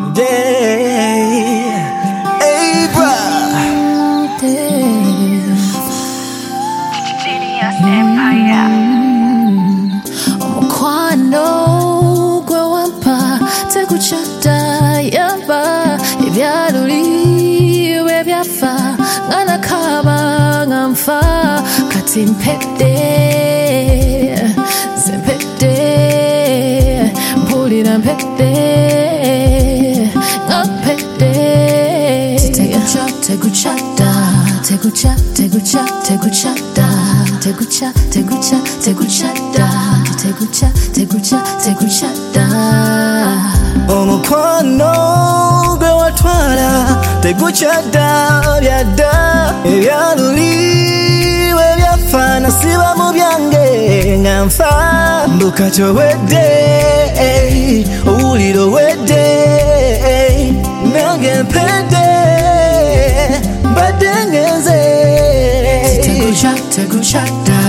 day. Hey, bruh. Genius Empire. Omukwano gwe wampa tegukyadda yamba ebyaluli bwe byafa nga nakaba nga nfa kati mpedde nze mpedde mpulira mpedde nga mpedde tegukyadda Omukwano gwe watwala tegukyadda byadda ebyaluli bwe byafa nasiba mu byange nga nfa mbuka kyowedde owulira owedde nange mpedde mbadde ngenze tegukyadda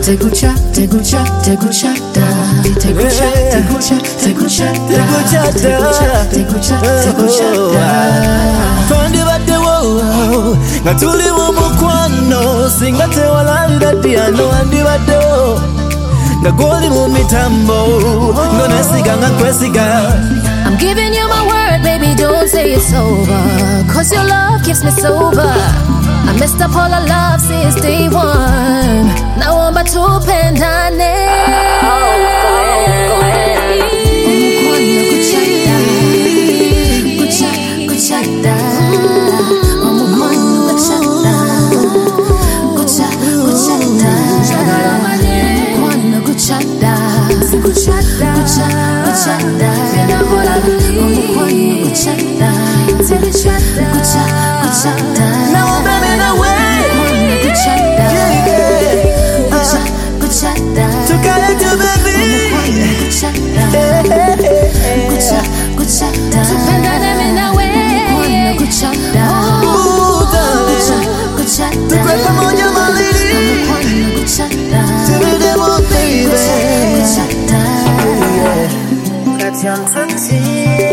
twandibaddewo nga tuli mu mukwano singa tewalabira diyano wandibaddewo nga gwoli mu mitambo ng'onesiga nga kwesiga. I'm giving you my word, baby, don't say it's over, cause your love keeps me sober. I messed up all our love since day one. Now I'm about to pendane. Now I'm running away. Tukale tu baby. Tupendane mimi na wewe. Tukwe pamoja malini. Tubidemo baby. Kati ya mtati.